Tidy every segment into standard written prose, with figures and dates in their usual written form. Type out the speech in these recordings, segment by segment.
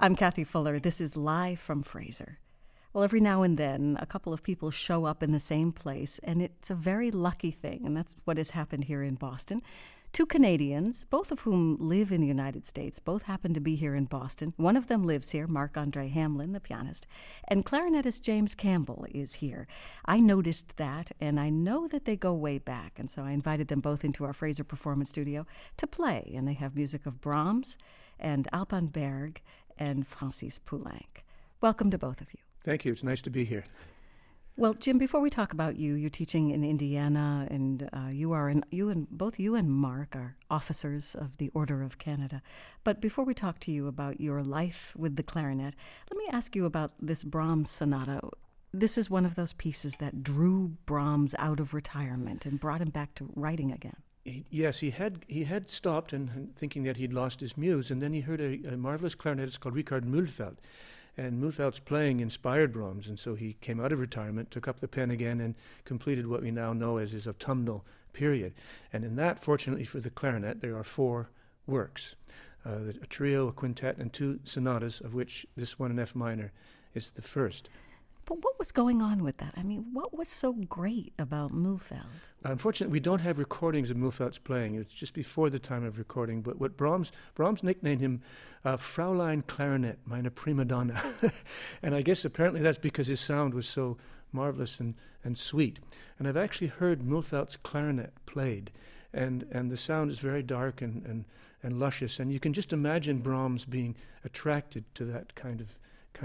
I'm Kathy Fuller. This is Live from Fraser. Well, every now and then, a couple of people show up in the same place, and it's a very lucky thing, and that's what has happened here in Boston. Two Canadians, both of whom live in the United States, both happen to be here in Boston. One of them lives here, Marc-Andre Hamlin, the pianist, and clarinetist James Campbell is here. I noticed that, and I know that they go way back, and so I invited them both into our Fraser Performance Studio to play, and they have music of Brahms and Alban Berg and Francis Poulenc. Welcome to both of you. Thank you. It's nice to be here. Well, Jim, before we talk about you, you're teaching in Indiana, and both you and Mark are officers of the Order of Canada. But before we talk to you about your life with the clarinet, let me ask you about this Brahms sonata. This is one of those pieces that drew Brahms out of retirement and brought him back to writing again. Yes, he had stopped and thinking that he'd lost his muse, and then he heard a marvelous clarinetist called Richard Mühlfeld. And Mühlfeld's playing inspired Brahms, and so he came out of retirement, took up the pen again, and completed what we now know as his autumnal period. And in that, fortunately for the clarinet, there are 4 works, a trio, a quintet, and 2 sonatas, of which this one in F minor is the first. But what was going on with that? I mean, what was so great about Mühlfeld? Unfortunately, we don't have recordings of Mühlfeld's playing. It's just before the time of recording. But what Brahms nicknamed him Fraulein Clarinet, meine prima donna. And I guess apparently that's because his sound was so marvelous and sweet. And I've actually heard Mühlfeld's clarinet played. And the sound is very dark and luscious. And you can just imagine Brahms being attracted to that kind of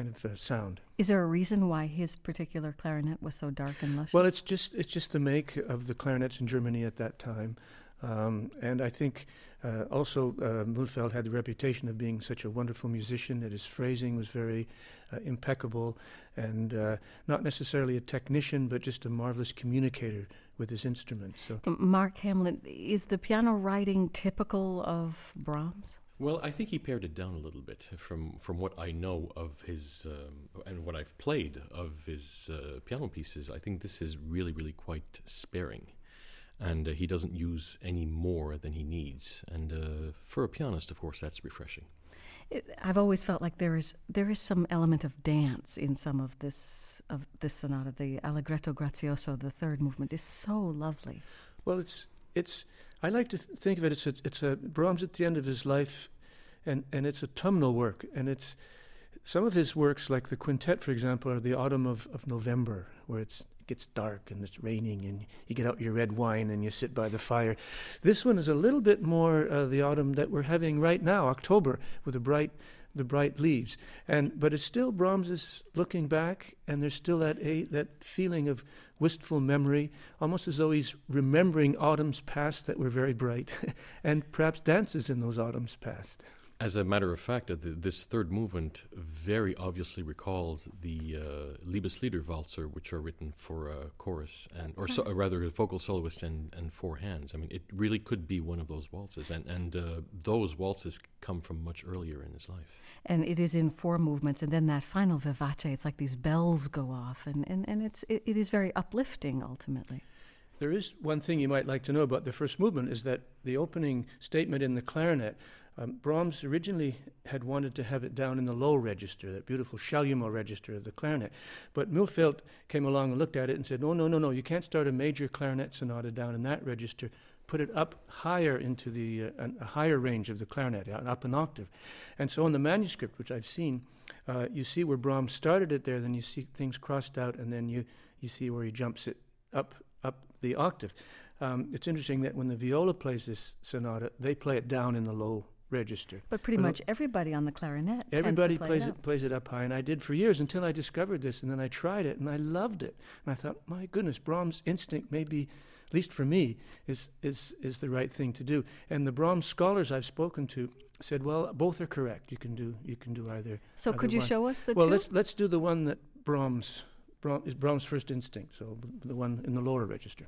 sound. Is there a reason why his particular clarinet was so dark and luscious? Well, it's just the make of the clarinets in Germany at that time, and I think also Mühlfeld had the reputation of being such a wonderful musician that his phrasing was very impeccable, and not necessarily a technician, but just a marvelous communicator with his instrument. So, Mark Hamlin, is the piano writing typical of Brahms? Well, I think he pared it down a little bit from what I know of his and what I've played of his piano pieces. I think this is really, really quite sparing, and he doesn't use any more than he needs. And for a pianist, of course, that's refreshing. I've always felt like there is some element of dance in some of this sonata. The Allegretto Grazioso, the third movement, is so lovely. Well, it's. I like to think of it. It's a Brahms at the end of his life, and it's autumnal work. And it's some of his works, like the quintet, for example, are the autumn of November, where it gets dark and it's raining, and you get out your red wine and you sit by the fire. This one is a little bit more the autumn that we're having right now, October, with the bright leaves. But it's still Brahms is looking back, and there's still that feeling of wistful memory, almost as though he's remembering autumns past that were very bright, and perhaps dances in those autumns past. As a matter of fact, this third movement very obviously recalls the Liebeslieder Walzer, which are written for chorus rather vocal soloist and 4 hands. I mean, it really could be one of those waltzes, and those waltzes come from much earlier in his life. And it is in 4 movements, and then that final vivace, it's like these bells go off, and it is very uplifting ultimately. There is one thing you might like to know about the first movement, is that the opening statement in the clarinet, Brahms originally had wanted to have it down in the low register, that beautiful Chalumeau register of the clarinet. But Mühlfeld came along and looked at it and said, no, you can't start a major clarinet sonata down in that register. Put it up higher into a higher range of the clarinet, up an octave. And so in the manuscript, which I've seen, you see where Brahms started it there, then you see things crossed out, and then you see where he jumps it up the octave. It's interesting that when the viola plays this sonata, they play it down in the low register. But pretty much everybody on the clarinet everybody tends to plays it up high, and I did for years until I discovered this, and then I tried it, and I loved it. And I thought, my goodness, Brahms' instinct maybe, at least for me, is the right thing to do. And the Brahms scholars I've spoken to said, well, both are correct. You can do either. So could you show us the two? Well, let's do the one that Brahms is Brahms' first instinct, so the one in the lower register.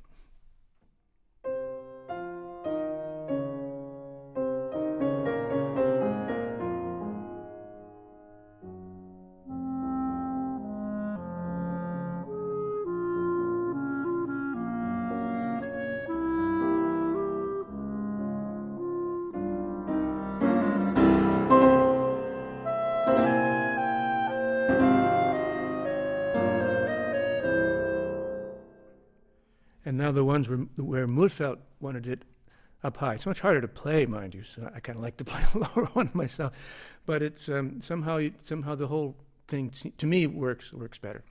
now the ones where Mulfeld wanted it up high. It's much harder to play, mind you, so I kind of like to play a lower one myself. But it's somehow the whole thing, to me, works better.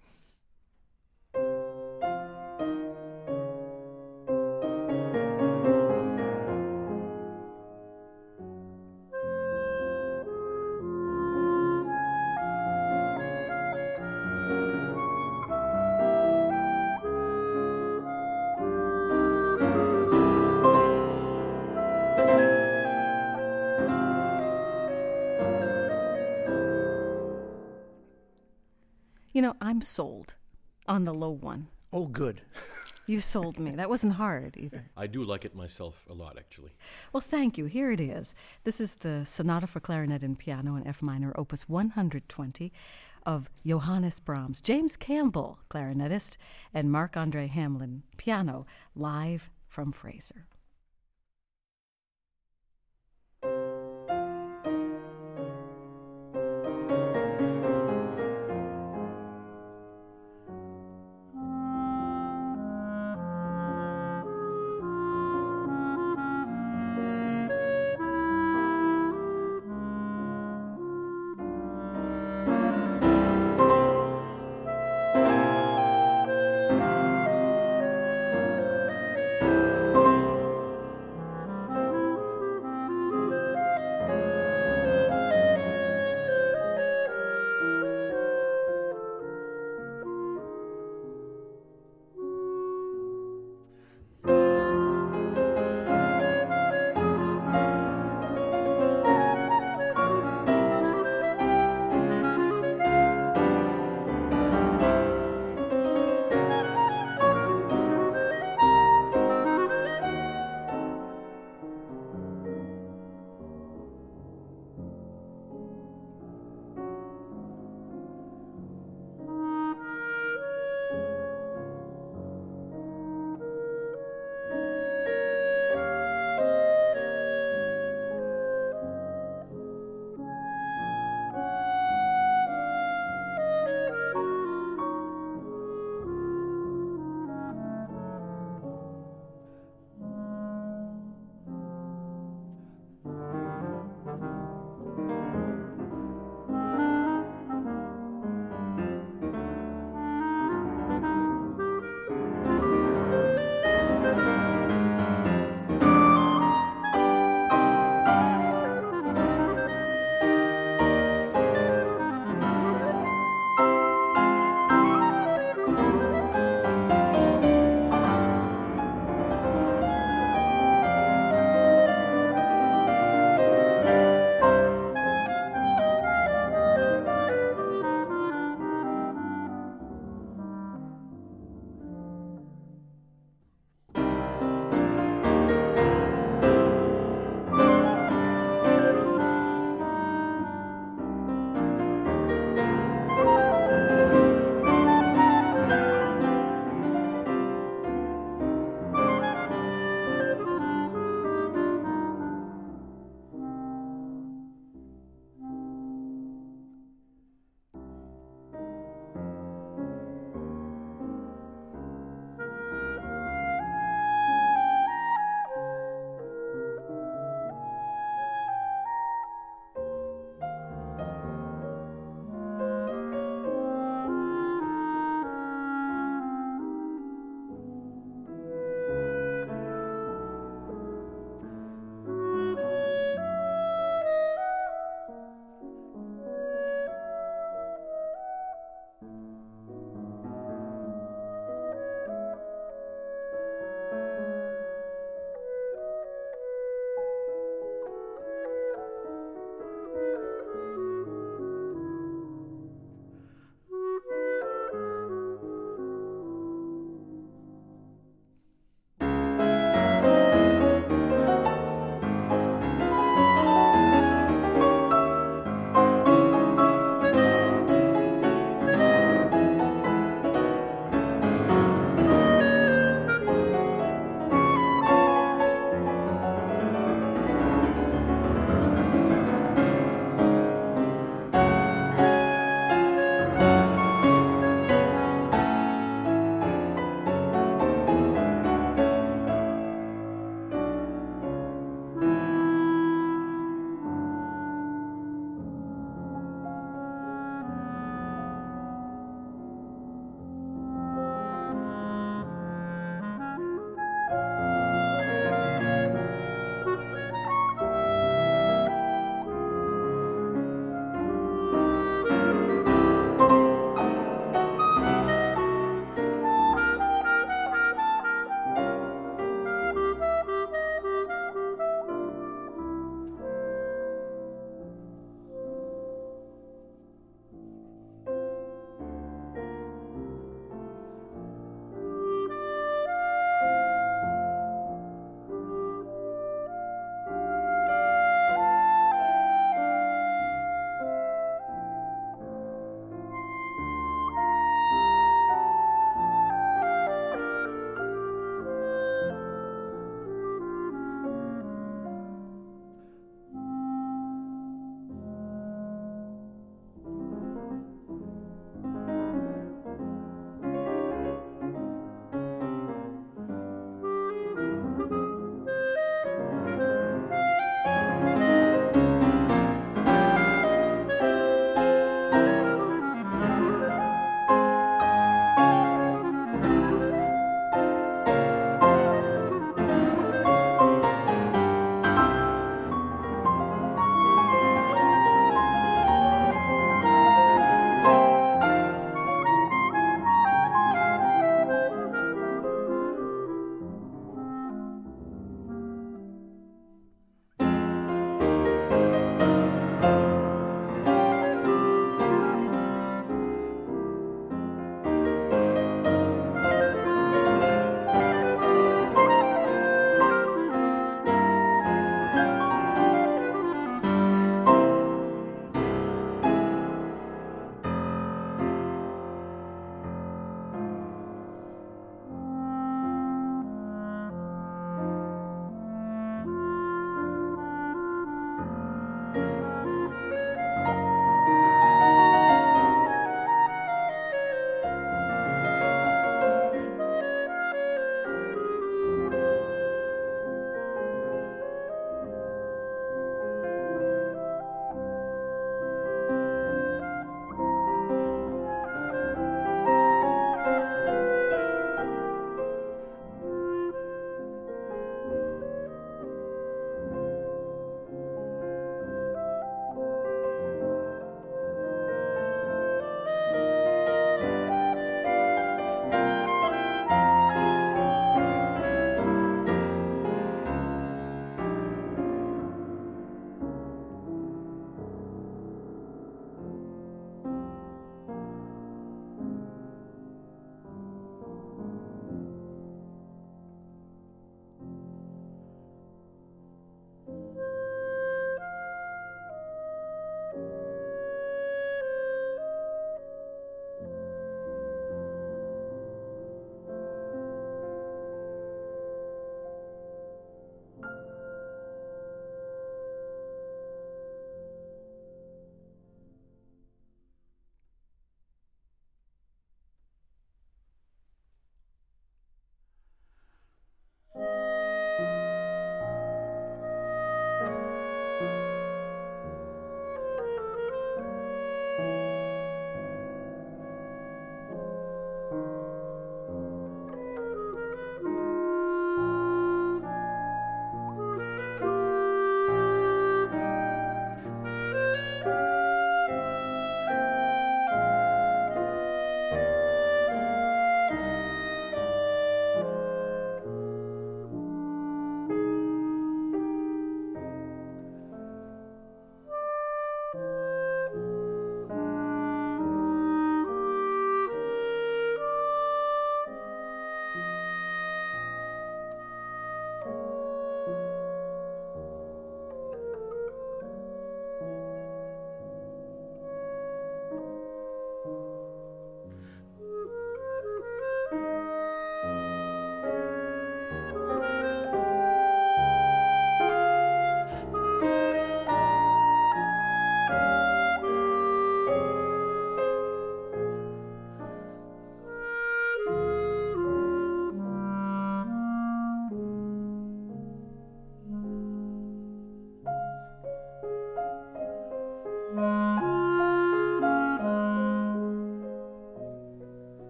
You know, I'm sold on the low one. Oh, good. You sold me. That wasn't hard either. I do like it myself a lot, actually. Well, thank you. Here it is. This is the Sonata for Clarinet and Piano in F minor, opus 120 of Johannes Brahms. James Campbell, clarinetist, and Marc-Andre Hamelin, piano, live from Fraser.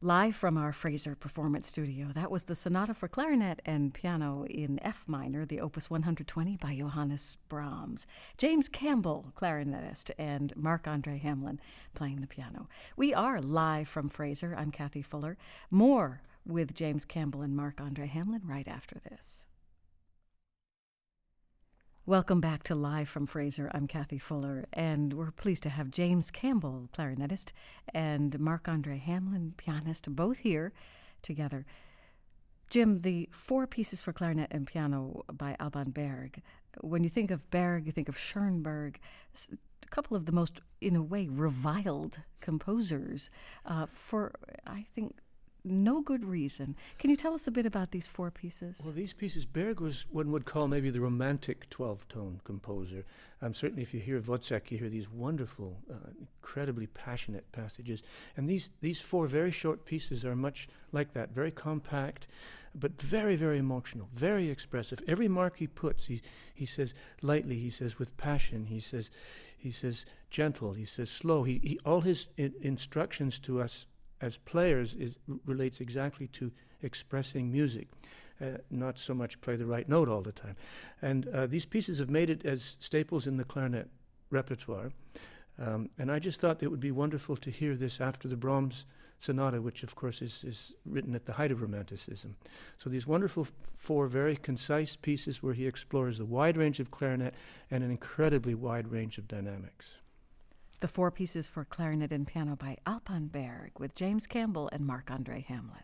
Live from our Fraser Performance Studio, that was the Sonata for Clarinet and Piano in F minor, the Opus 120 by Johannes Brahms. James Campbell, clarinetist, and Marc-Andre Hamelin playing the piano. We are live from Fraser. I'm Kathy Fuller. More with James Campbell and Marc-Andre Hamelin right after this. Welcome back to Live from Fraser. I'm Kathy Fuller, and we're pleased to have James Campbell, clarinetist, and Marc-Andre Hamelin, pianist, both here together. Jim, the 4 pieces for clarinet and piano by Alban Berg. When you think of Berg, you think of Schoenberg, a couple of the most, in a way, reviled composers for, I think, no good reason. Can you tell us a bit about these 4 pieces? Well, these pieces, Berg was one would call maybe the romantic 12-tone composer. Certainly if you hear Wozzeck, you hear these wonderful, incredibly passionate passages. And these 4 very short pieces are much like that, very compact, but very, very emotional, very expressive. Every mark he puts, he says lightly, he says with passion, he says gentle, he says slow. All his instructions to us as players relates exactly to expressing music, not so much play the right note all the time. And these pieces have made it as staples in the clarinet repertoire. And I just thought it would be wonderful to hear this after the Brahms Sonata, which of course is written at the height of Romanticism. So these wonderful 4 very concise pieces where he explores a wide range of clarinet and an incredibly wide range of dynamics. The 4 pieces for clarinet and piano by Alban Berg with James Campbell and Marc-Andre Hamelin.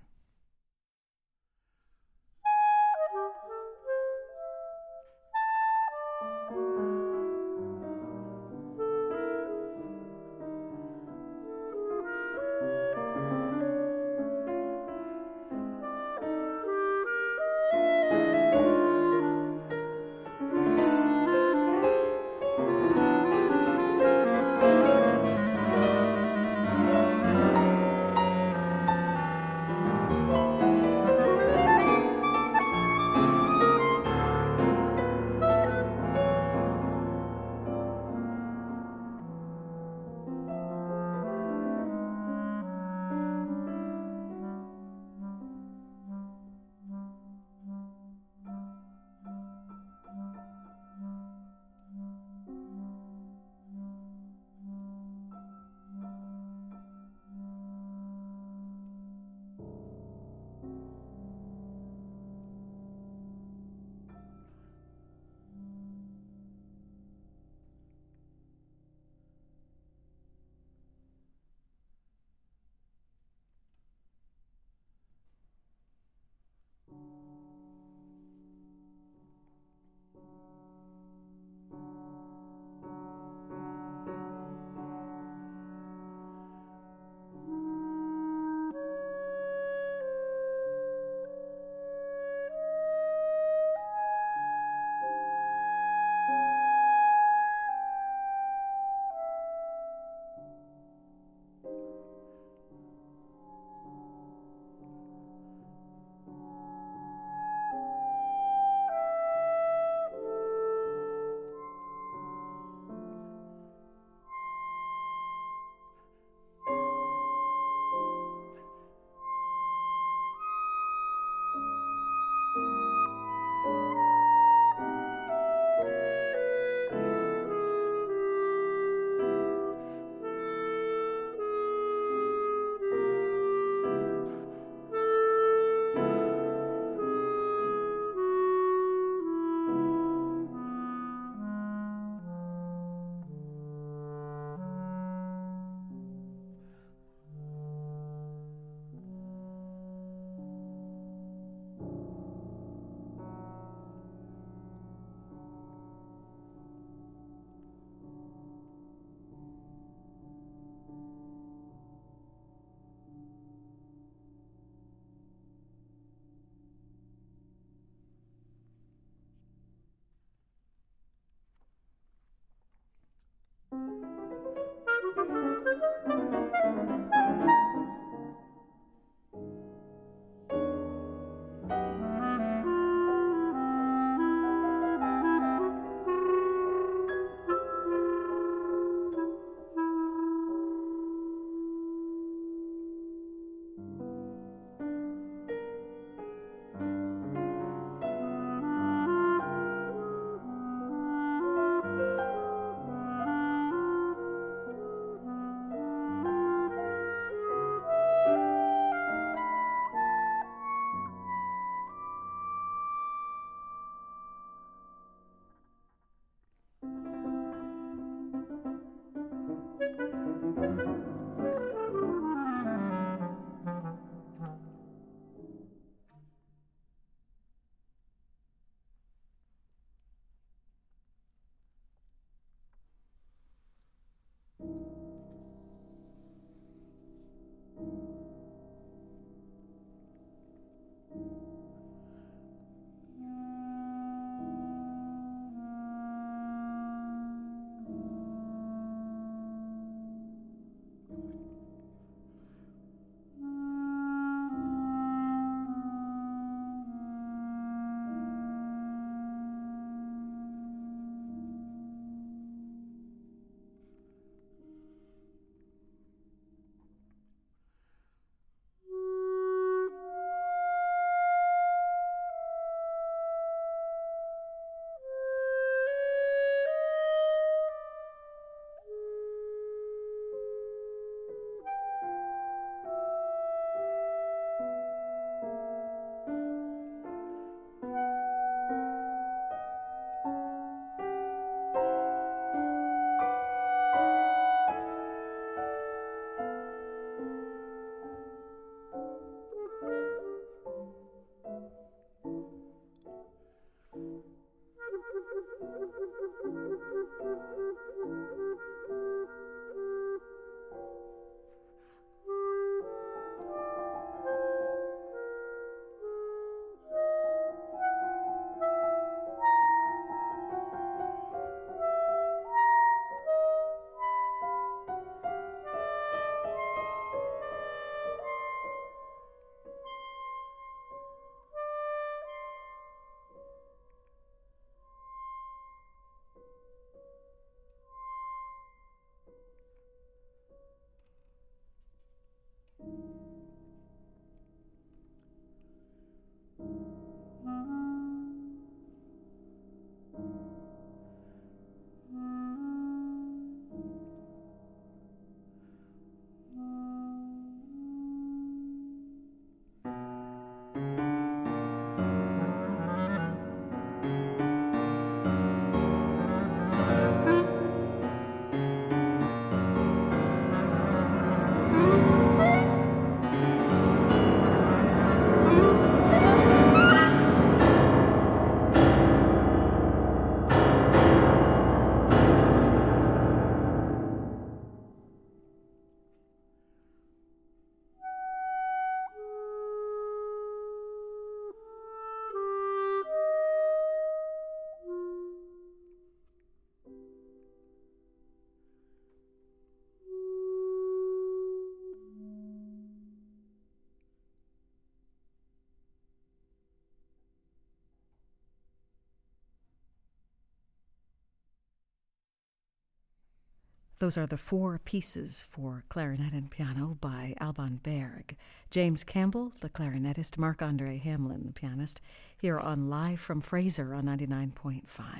Those are the 4 pieces for clarinet and piano by Alban Berg. James Campbell, the clarinetist, Marc-Andre Hamelin, the pianist, here on Live from Fraser on 99.5.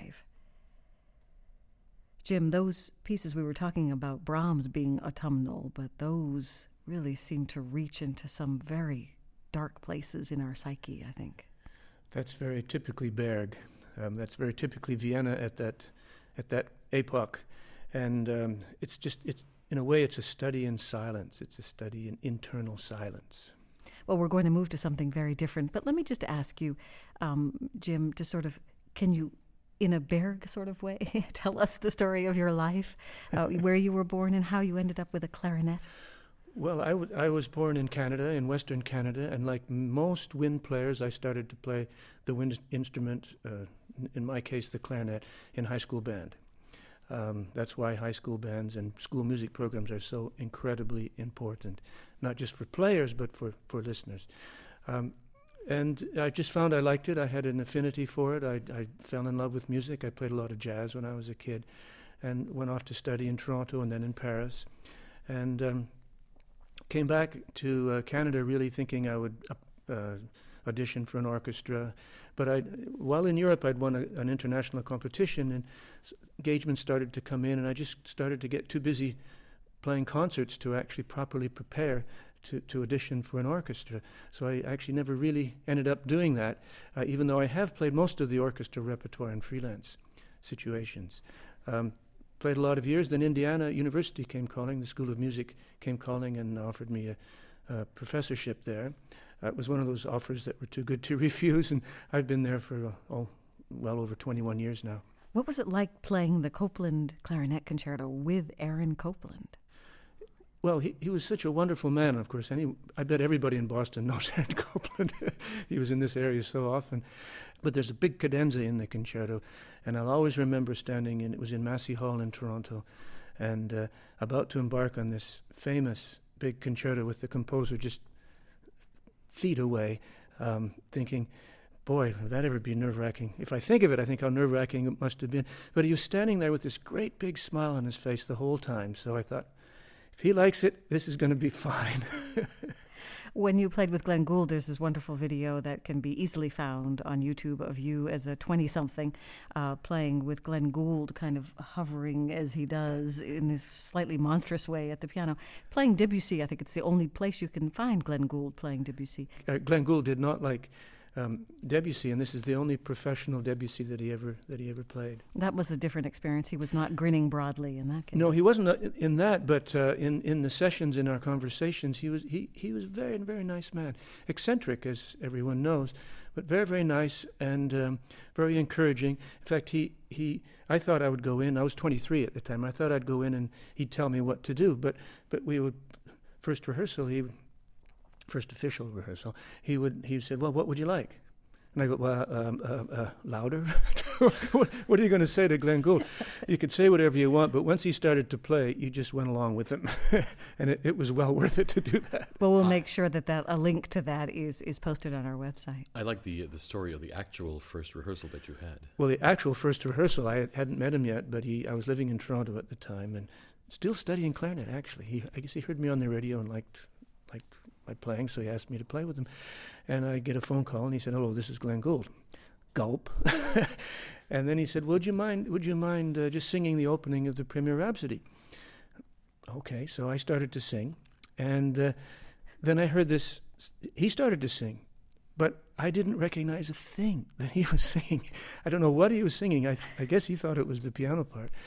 Jim, those pieces we were talking about, Brahms being autumnal, but those really seem to reach into some very dark places in our psyche, I think. That's very typically Berg. That's very typically Vienna at that epoch. And it's in a way, it's a study in silence. It's a study in internal silence. Well, we're going to move to something very different. But let me just ask you, Jim, to sort of, can you, in a Berg sort of way, tell us the story of your life, where you were born and how you ended up with a clarinet? Well, I was born in Canada, in Western Canada, and like most wind players, I started to play the wind instrument, in my case, the clarinet, in high school band. That's why high school bands and school music programs are so incredibly important, not just for players, but for listeners. And I just found I liked it. I had an affinity for it. I fell in love with music. I played a lot of jazz when I was a kid and went off to study in Toronto and then in Paris. And came back to Canada really thinking I would audition for an orchestra. But while in Europe, I'd won an international competition, and engagements started to come in, and I just started to get too busy playing concerts to actually properly prepare to audition for an orchestra. So I actually never really ended up doing that, even though I have played most of the orchestra repertoire in freelance situations. Played a lot of years, then Indiana University came calling, the School of Music came calling and offered me a professorship there. It was one of those offers that were too good to refuse, and I've been there for well over 21 years now. What was it like playing the Copland Clarinet Concerto with Aaron Copland? Well, he was such a wonderful man, of course. I bet everybody in Boston knows Aaron Copland. He was in this area so often. But there's a big cadenza in the concerto, and I'll always remember standing it was in Massey Hall in Toronto, and about to embark on this famous big concerto with the composer just feet away, thinking, boy, would that ever be nerve-wracking? If I think of it, I think how nerve-wracking it must have been. But he was standing there with this great big smile on his face the whole time, so I thought, if he likes it, this is going to be fine. When you played with Glenn Gould, there's this wonderful video that can be easily found on YouTube of you as a 20-something playing with Glenn Gould, kind of hovering as he does in this slightly monstrous way at the piano. Playing Debussy, I think it's the only place you can find Glenn Gould playing Debussy. Glenn Gould did not like Debussy, and this is the only professional Debussy that he ever played. That was a different experience. He was not grinning broadly in that case. No, he wasn't in that, but in the sessions, in our conversations, he was a very, very nice man. Eccentric, as everyone knows, but very, very nice and very encouraging. In fact, I thought I would go in. I was 23 at the time. I thought I'd go in and he'd tell me what to do. But we would first official rehearsal, he said, well, what would you like? And I go, well, louder? What are you going to say to Glenn Gould? You could say whatever you want, but once he started to play, you just went along with him. And it was well worth it to do that. Well, we'll make sure that a link to that is posted on our website. I like the story of the actual first rehearsal that you had. Well, the actual first rehearsal, I hadn't met him yet, but I was living in Toronto at the time and still studying clarinet, actually. I guess he heard me on the radio and liked my playing, so he asked me to play with him. And I get a phone call, and he said, hello, this is Glenn Gould. Gulp. And then he said, would you mind just singing the opening of the Premier Rhapsody? Okay, so I started to sing, and then I heard this. He started to sing, but I didn't recognize a thing that he was singing. I don't know what he was singing. I guess he thought it was the piano part.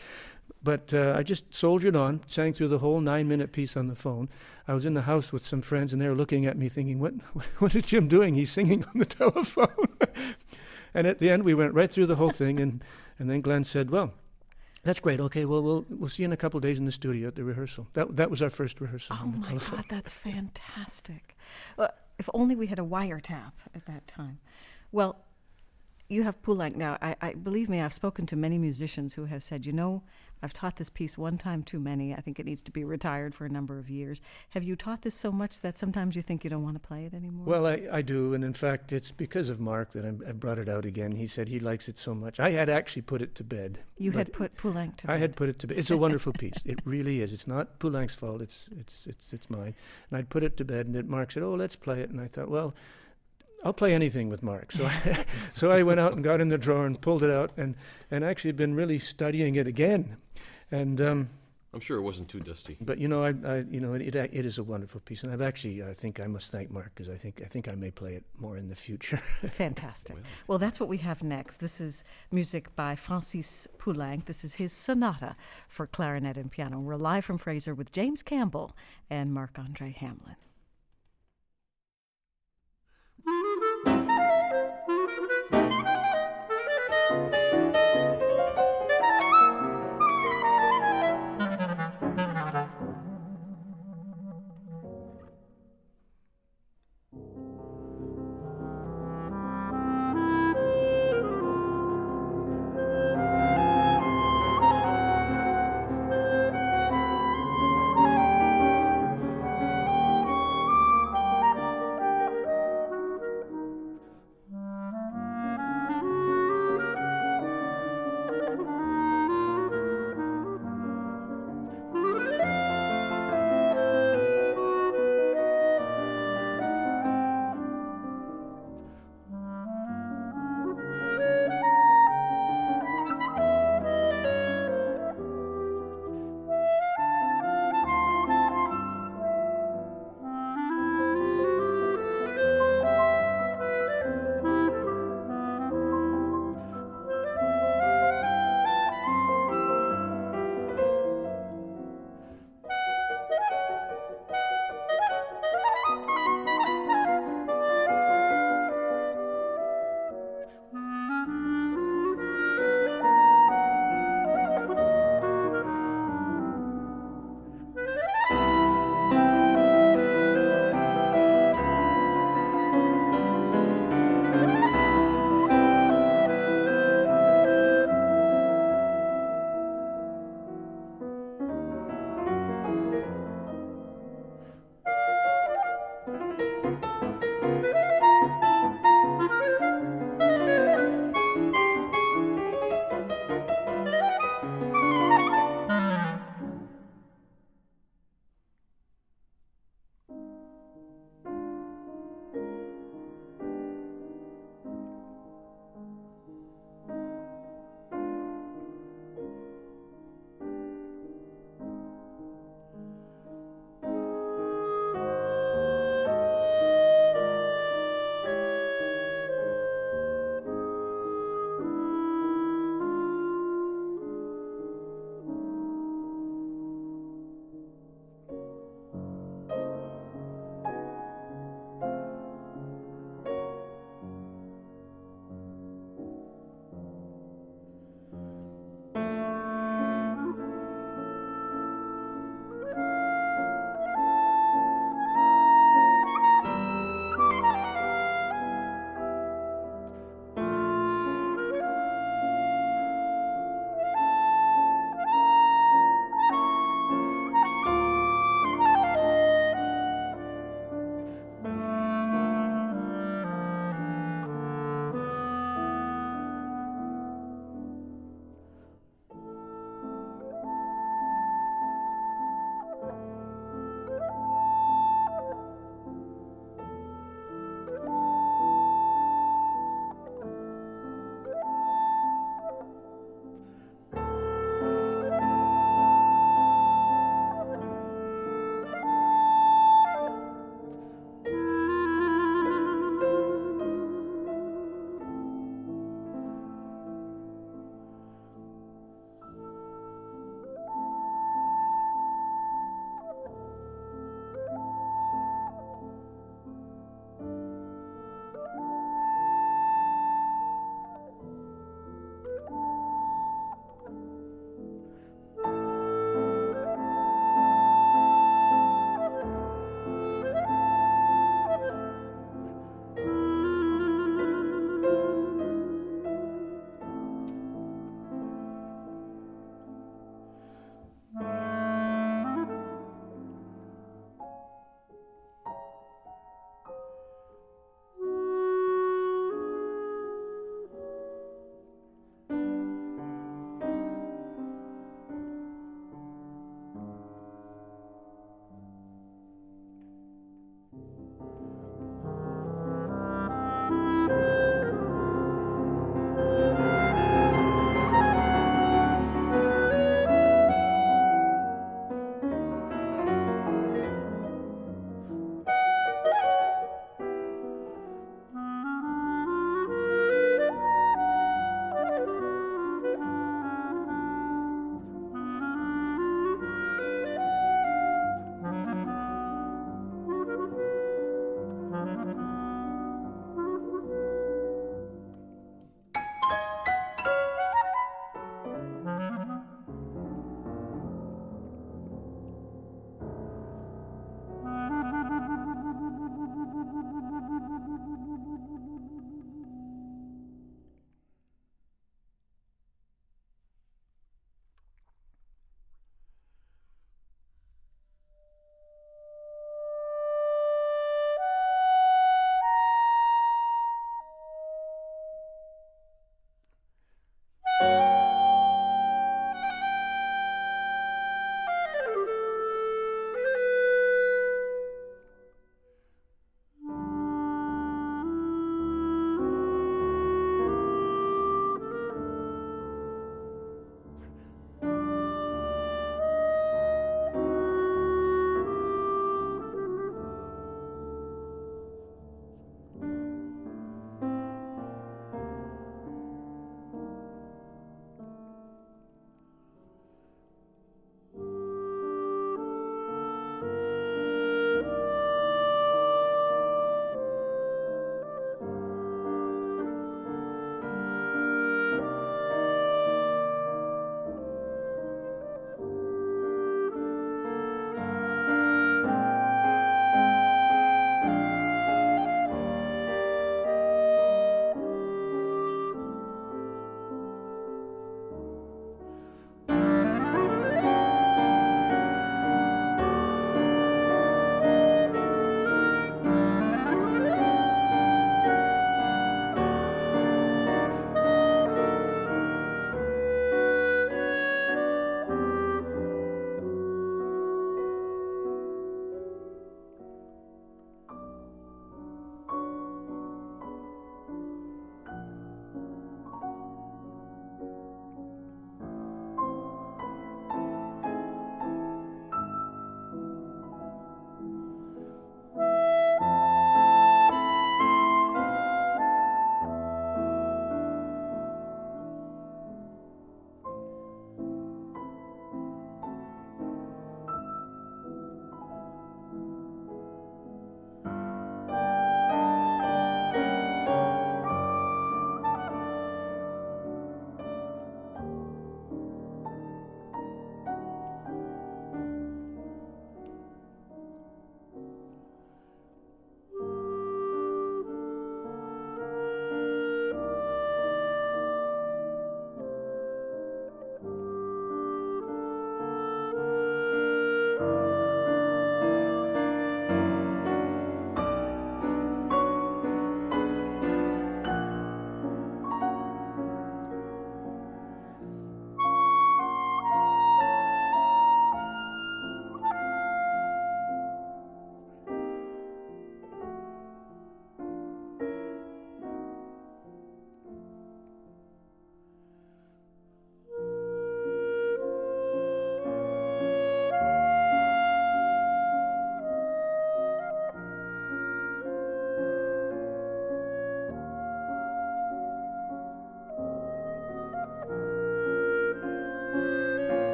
But I just soldiered on, sang through the whole 9-minute piece on the phone. I was in the house with some friends, and they were looking at me thinking, what is Jim doing? He's singing on the telephone. And at the end, we went right through the whole thing, and then Glenn said, well, that's great. Okay, well, we'll see you in a couple of days in the studio at the rehearsal. That was our first rehearsal on the telephone. God, that's fantastic. If only we had a wiretap at that time. Well, you have Poulenc now. I believe me, I've spoken to many musicians who have said, I've taught this piece one time too many. I think it needs to be retired for a number of years. Have you taught this so much that sometimes you think you don't want to play it anymore? Well, I do, and in fact, it's because of Mark that I brought it out again. He said he likes it so much. I had actually put it to bed. You had put Poulenc to bed. I had put it to bed. It's a wonderful piece. It really is. It's not Poulenc's fault. It's mine. And I'd put it to bed, and then Mark said, "Oh, let's play it." And I thought, well, I'll play anything with Mark. So I went out and got in the drawer and pulled it out, and actually been really studying it again. And I'm sure it wasn't too dusty. But it is a wonderful piece, and I think I must thank Mark, because I think I may play it more in the future. Fantastic. Well, that's what we have next. This is music by Francis Poulenc. This is his sonata for clarinet and piano. We're live from Fraser with James Campbell and Marc-Andre Hamelin.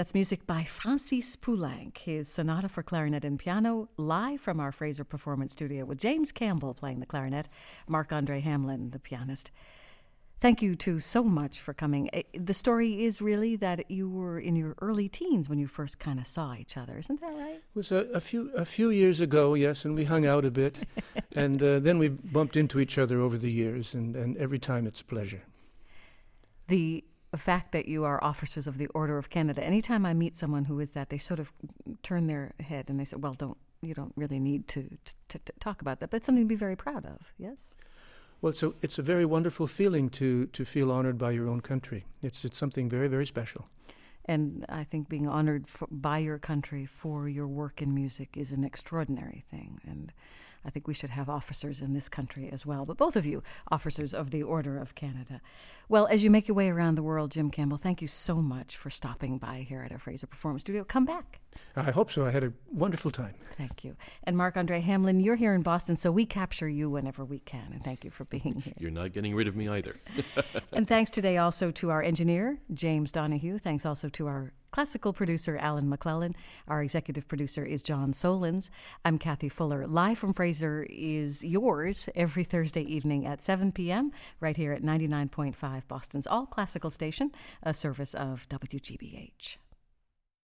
That's music by Francis Poulenc, his sonata for clarinet and piano, live from our Fraser Performance Studio with James Campbell playing the clarinet, Marc-Andre Hamlin, the pianist. Thank you two so much for coming. The story is really that you were in your early teens when you first kind of saw each other. Isn't that right? It was a few years ago, yes, and we hung out a bit. And then we bumped into each other over the years, and every time it's a pleasure. The fact that you are officers of the Order of Canada, anytime I meet someone who is that, they sort of turn their head and they say, well, you don't really need to talk about that, but it's something to be very proud of, yes? Well, it's a very wonderful feeling to feel honored by your own country. It's something very, very special. And I think being honored by your country for your work in music is an extraordinary thing. And I think we should have officers in this country as well. But both of you, officers of the Order of Canada. Well, as you make your way around the world, Jim Campbell, thank you so much for stopping by here at our Fraser Performance Studio. Come back. I hope so. I had a wonderful time. Thank you. And Marc-Andre Hamlin, you're here in Boston, so we capture you whenever we can. And thank you for being here. You're not getting rid of me either. And thanks today also to our engineer, James Donahue. Thanks also to our classical producer, Alan McClellan. Our executive producer is John Solins. I'm Kathy Fuller. Live from Fraser is yours every Thursday evening at 7 p.m. right here at 99.5 Boston's all-classical station, a service of WGBH.